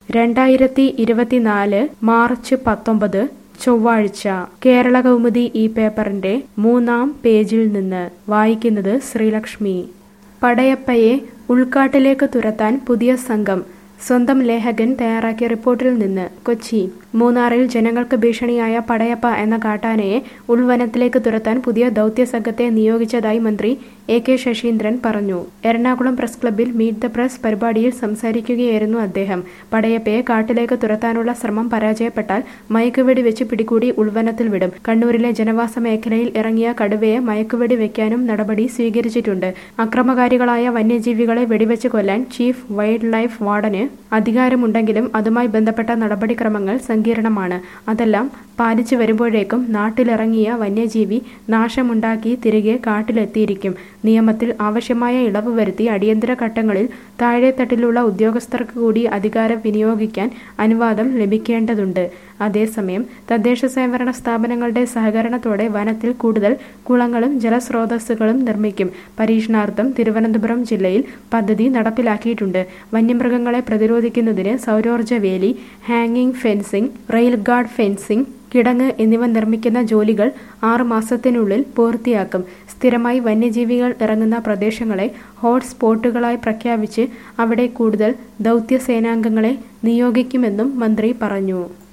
2024 March 19 ചൊവ്വാഴ്ച കേരളകൗമുദി ഈ പേപ്പറിന്റെ 3-ാം പേജിൽ നിന്ന് വായിക്കുന്നത് ശ്രീലക്ഷ്മി. പടയപ്പയെ ഉൾക്കാട്ടിലേക്ക് തുരത്താൻ പുതിയ സംഘം. സ്വന്തം ലേഖകൻ തയ്യാറാക്കിയ റിപ്പോർട്ടിൽ നിന്ന് കൊച്ചി. മൂന്നാറിൽ ജനങ്ങൾക്ക് ഭീഷണിയായ പടയപ്പ എന്ന കാട്ടാനയെ ഉൾവനത്തിലേക്ക് തുരത്താൻ പുതിയ ദൗത്യ സംഘത്തെ നിയോഗിച്ചതായി മന്ത്രി എ.കെ. ശശീന്ദ്രൻ പറഞ്ഞു. എറണാകുളം പ്രസ് ക്ലബ്ബിൽ മീറ്റ് ദ പ്രസ് പരിപാടിയിൽ സംസാരിക്കുകയായിരുന്നു അദ്ദേഹം. പടയപ്പയെ കാട്ടിലേക്ക് തുരത്താനുള്ള ശ്രമം പരാജയപ്പെട്ടാൽ മയക്കുവെടി വെച്ച് പിടികൂടി ഉൾവനത്തിൽ വിടും. കണ്ണൂരിലെ ജനവാസ മേഖലയിൽ ഇറങ്ങിയ കടുവയെ മയക്കുവെടി വെക്കാനും നടപടി സ്വീകരിച്ചിട്ടുണ്ട്. അക്രമകാരികളായ വന്യജീവികളെ വെടിവെച്ച് കൊല്ലാൻ ചീഫ് വൈൽഡ് ലൈഫ് വാർഡന് അധികാരമുണ്ടെങ്കിലും അതുമായി ബന്ധപ്പെട്ട നടപടിക്രമങ്ങൾ സങ്കീർണമാണ്. അതെല്ലാം പാലിച്ചു വരുമ്പോഴേക്കും നാട്ടിലിറങ്ങിയ വന്യജീവി നാശമുണ്ടാക്കി തിരികെ കാട്ടിലെത്തിയിരിക്കും. നിയമത്തിൽ ആവശ്യമായ ഇളവ് വരുത്തി അടിയന്തര ഘട്ടങ്ങളിൽ താഴെത്തട്ടിലുള്ള ഉദ്യോഗസ്ഥർക്ക് കൂടി അധികാരം വിനിയോഗിക്കാൻ അനുവാദം ലഭിക്കേണ്ടതുണ്ട്. അതേസമയം തദ്ദേശ സ്വയംഭരണ സ്ഥാപനങ്ങളുടെ സഹകരണത്തോടെ വനത്തിൽ കൂടുതൽ കുളങ്ങളും ജലസ്രോതസ്സുകളും നിർമ്മിക്കും. പരീക്ഷണാർത്ഥം തിരുവനന്തപുരം ജില്ലയിൽ പദ്ധതി നടപ്പിലാക്കിയിട്ടുണ്ട്. വന്യമൃഗങ്ങളെ പ്രതിരോധിക്കുന്നതിന് സൗരോർജ്ജ വേലി, ഹാങ്ങിങ് ഫെൻസിംഗ്, റെയിൽ ഗാർഡ് ഫെൻസിംഗ്, കിടങ്ങ് എന്നിവ നിർമ്മിക്കുന്ന ജോലികൾ 6 മാസത്തിനുള്ളിൽ പൂർത്തിയാക്കും. സ്ഥിരമായി വന്യജീവികൾ ഇറങ്ങുന്ന പ്രദേശങ്ങളെ ഹോട്ട്സ്പോട്ടുകളായി പ്രഖ്യാപിച്ച് അവിടെ കൂടുതൽ ദൗത്യസേനാംഗങ്ങളെ നിയോഗിക്കുമെന്നും മന്ത്രി പറഞ്ഞു.